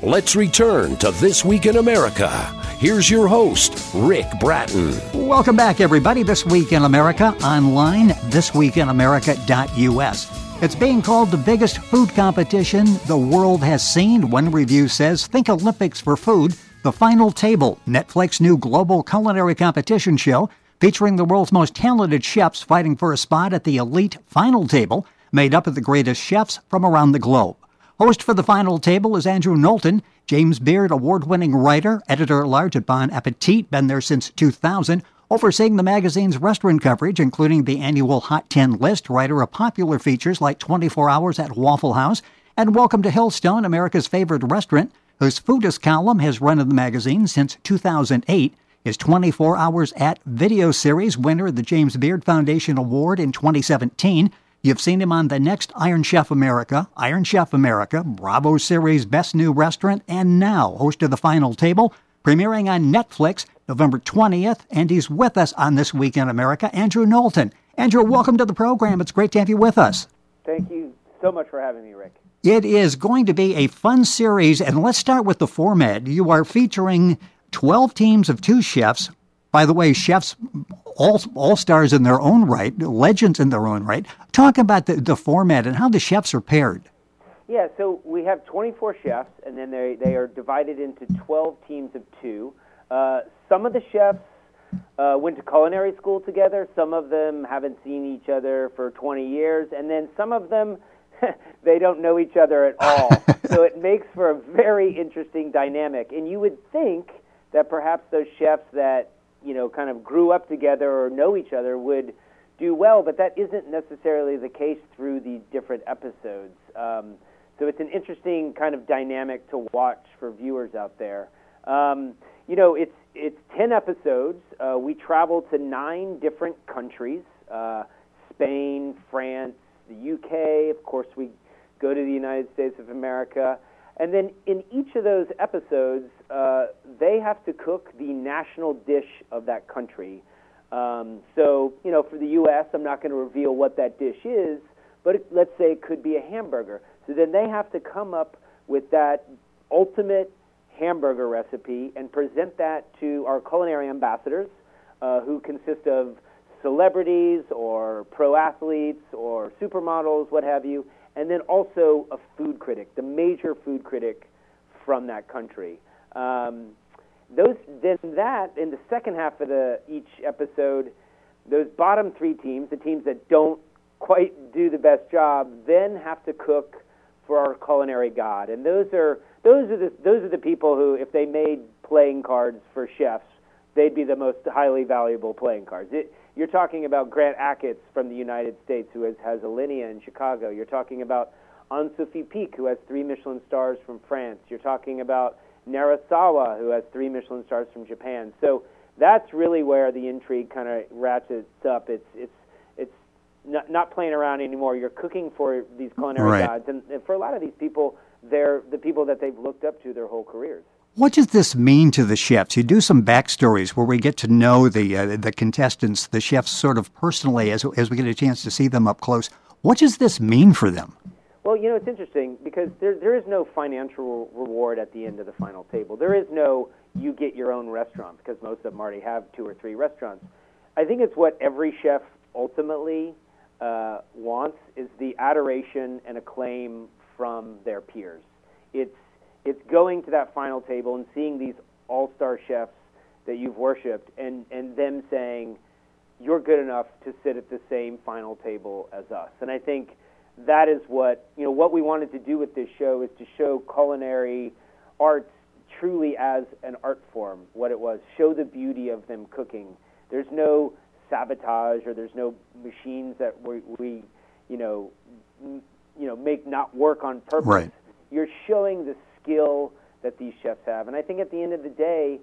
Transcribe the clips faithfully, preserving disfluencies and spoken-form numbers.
Let's return to This Week in America. Here's your host, Rick Bratton. Welcome back, everybody. This Week in America, online, this week in america dot u s. It's being called the biggest food competition the world has seen. One review says, think Olympics for food. The Final Table, Netflix new global culinary competition show featuring the world's most talented chefs fighting for a spot at the elite Final Table, made up of the greatest chefs from around the globe. Host for the Final Table is Andrew Knowlton, James Beard award-winning writer, editor-at-large at Bon Appetit, been there since two thousand, overseeing the magazine's restaurant coverage, including the annual Hot ten list, writer of popular features like twenty-four hours at Waffle House, and Welcome to Hillstone, America's favorite restaurant, whose foodist column has run in the magazine since two thousand eight. His twenty-four hours at video series, winner of the James Beard Foundation Award in twenty seventeen. You've seen him on The Next Iron Chef America, Iron Chef America, Bravo Series Best New Restaurant, and now host of The Final Table, premiering on Netflix November twentieth, and he's with us on This Week in America, Andrew Knowlton. Andrew, welcome to the program. It's great to have you with us. Thank you so much for having me, Rick. It is going to be a fun series, and let's start with the format. You are featuring twelve teams of two chefs. By the way, chefs, all all stars in their own right, legends in their own right. Talk about the, the format and how the chefs are paired. Yeah, so we have twenty-four chefs, and then they they are divided into twelve teams of two. Uh, some of the chefs uh, went to culinary school together. Some of them haven't seen each other for twenty years, and then some of them they don't know each other at all. So it makes for a very interesting dynamic. And you would think that perhaps those chefs that you know, kind of grew up together or know each other would do well, but that isn't necessarily the case through the different episodes. Um, so it's an interesting kind of dynamic to watch for viewers out there. Um, you know, it's it's ten episodes. Uh, we travel to nine different countries, uh, Spain, France, the U K. Of course, we go to the United States of America. And then in each of those episodes, uh, they have to cook the national dish of that country. Um, so, you know, for the U S, I'm not going to reveal what that dish is, but it, let's say it could be a hamburger. So then they have to come up with that ultimate hamburger recipe and present that to our culinary ambassadors, uh, who consist of celebrities or pro athletes or supermodels, what have you, and then also a food critic, the major food critic from that country. Um, those then that in the second half of the each episode, those bottom three teams, the teams that don't quite do the best job, then have to cook for our culinary god. And those are those are the those are the people who, if they made playing cards for chefs, they'd be the most highly valuable playing cards. It, You're talking about Grant Achatz from the United States, who has, has Alinea in Chicago. You're talking about Anne-Sophie Pic, who has three Michelin stars from France. You're talking about Narasawa, who has three Michelin stars from Japan. So that's really where the intrigue kind of ratchets up. It's it's it's not, not playing around anymore. You're cooking for these culinary right. gods, and, and for a lot of these people, they're the people that they've looked up to their whole careers. What does this mean to the chefs? You do some backstories where we get to know the uh, the contestants, the chefs, sort of personally as as we get a chance to see them up close. What does this mean for them? Well, you know, it's interesting because there there is no financial reward at the end of the final table. There is no you get your own restaurant because most of them already have two or three restaurants. I think it's what every chef ultimately uh, wants is the adoration and acclaim from their peers. It's It's going to that final table and seeing these all-star chefs that you've worshipped and, and them saying, you're good enough to sit at the same final table as us. And I think that is what, you know, what we wanted to do with this show is to show culinary arts truly as an art form, what it was. Show the beauty of them cooking. There's no sabotage or there's no machines that we, we you know, m- you know, make not work on purpose. Right. You're showing the skill that these chefs have, and I think at the end of the day,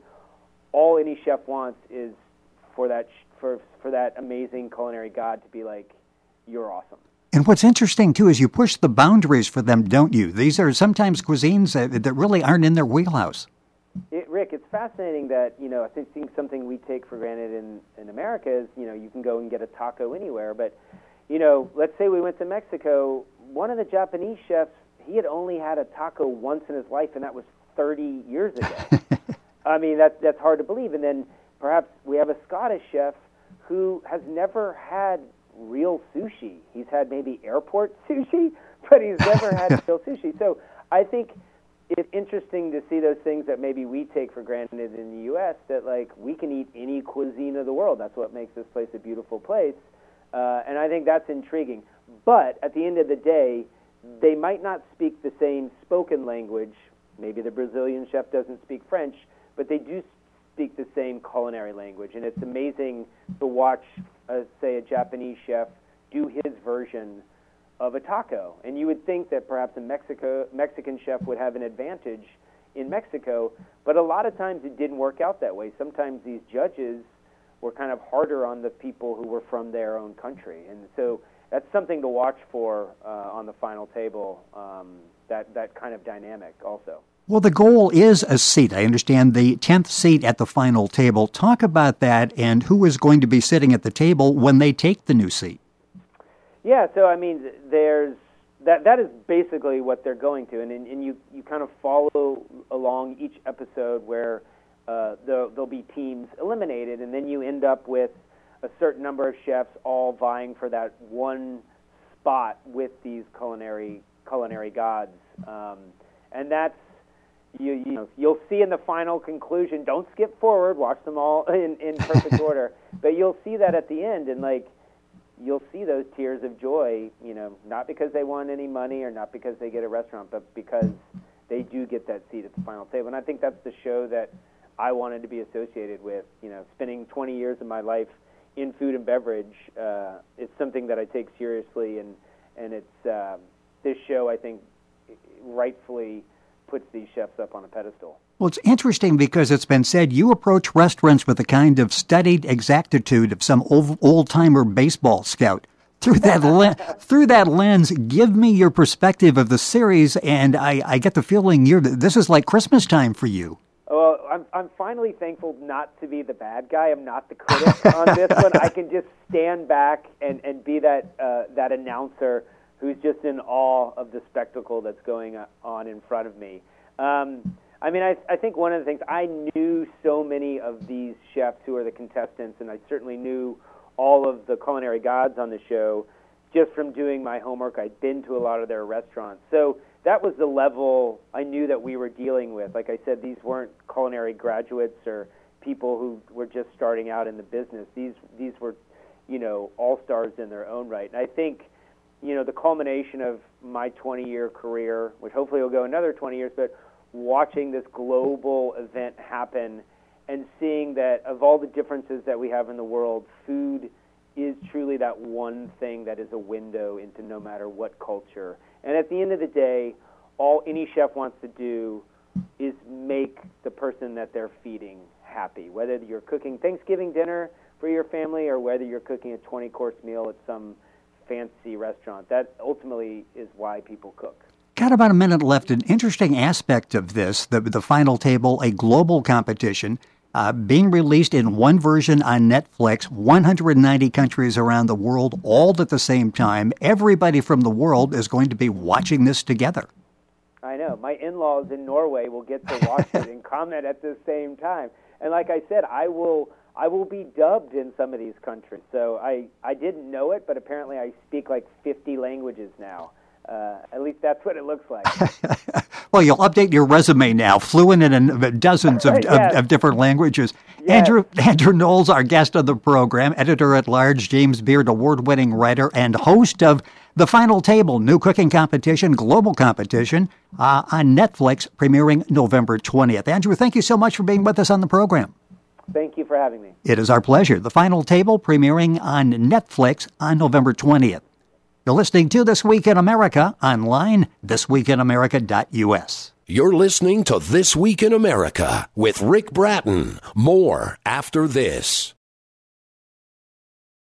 all any chef wants is for that for for that amazing culinary god to be like, "You're awesome." And what's interesting too is you push the boundaries for them, don't you? These are sometimes cuisines that, that really aren't in their wheelhouse. It, Rick, it's fascinating that you know I think something we take for granted in in America is you know you can go and get a taco anywhere, but you know let's say we went to Mexico, one of the Japanese chefs. he had only had a taco once in his life, and that was thirty years ago. I mean, that's, that's hard to believe. And then perhaps we have a Scottish chef who has never had real sushi. He's had maybe airport sushi, but he's never had real sushi. So I think it's interesting to see those things that maybe we take for granted in the U S, that, like, we can eat any cuisine of the world. That's what makes this place a beautiful place. Uh, and I think that's intriguing. But at the end of the day, they might not speak the same spoken language. Maybe the Brazilian chef doesn't speak French, but they do speak the same culinary language. And it's amazing to watch, uh, say, a Japanese chef do his version of a taco. And you would think that perhaps a Mexico Mexican chef would have an advantage in Mexico, but a lot of times it didn't work out that way. Sometimes these judges were kind of harder on the people who were from their own country. And so that's something to watch for uh, on the final table, um, that, that kind of dynamic also. Well, the goal is a seat. I understand the tenth seat at the final table. Talk about that and who is going to be sitting at the table when they take the new seat. Yeah, so I mean, there's that. That is basically what they're going to, and and you, you kind of follow along each episode where uh, there'll, there'll be teams eliminated, and then you end up with a certain number of chefs all vying for that one spot with these culinary culinary gods, um, and that's you. You know, you'll see in the final conclusion. Don't skip forward. Watch them all in in perfect order, but you'll see that at the end, and like. You'll see those tears of joy, you know, not because they won any money or not because they get a restaurant, but because they do get that seat at the final table. And I think that's the show that I wanted to be associated with. You know, spending twenty years of my life in food and beverage, uh, it's something that I take seriously, and and it's uh, this show, I think, rightfully puts these chefs up on a pedestal. Well, it's interesting because it's been said you approach restaurants with the kind of studied exactitude of some old, old-timer baseball scout. Through that le- through that lens, give me your perspective of the series, and I, I get the feeling you're this is like Christmas time for you. Well, I'm I'm finally thankful not to be the bad guy. I'm not the critic on this one. I can just stand back and, and be that uh, that announcer who's just in awe of the spectacle that's going on in front of me. Um, I mean, I, I think one of the things, I knew so many of these chefs who are the contestants, and I certainly knew all of the culinary gods on the show just from doing my homework. I'd been to a lot of their restaurants. So that was the level I knew that we were dealing with. Like I said, these weren't culinary graduates or people who were just starting out in the business. These these were, you know, all-stars in their own right. And I think, you know, the culmination of my twenty-year career, which hopefully will go another twenty years, but watching this global event happen and seeing that of all the differences that we have in the world, food is truly that one thing that is a window into no matter what culture. And at the end of the day, all any chef wants to do is make the person that they're feeding happy, whether you're cooking Thanksgiving dinner for your family or whether you're cooking a twenty-course meal at some fancy restaurant. That ultimately is why people cook. Got about a minute left. An interesting aspect of this, the, the final table, a global competition, uh, being released in one version on Netflix, one hundred ninety countries around the world, all at the same time. Everybody from the world is going to be watching this together. I know. My in-laws in Norway will get to watch it and comment at the same time. And like I said, I will I will be dubbed in some of these countries. So I, I didn't know it, but apparently I speak like fifty languages now. Uh, at least that's what it looks like. Well, you'll update your resume now, fluent in dozens of, yes. of, of different languages. Yes. Andrew Andrew Knowles, our guest on the program, editor-at-large, James Beard award-winning writer, and host of The Final Table, new cooking competition, global competition, uh, on Netflix, premiering November twentieth. Andrew, thank you so much for being with us on the program. Thank you for having me. It is our pleasure. The Final Table, premiering on Netflix on November twentieth. You're listening to This Week in America, online, this week in america dot u s. You're listening to This Week in America with Rick Bratton. More after this.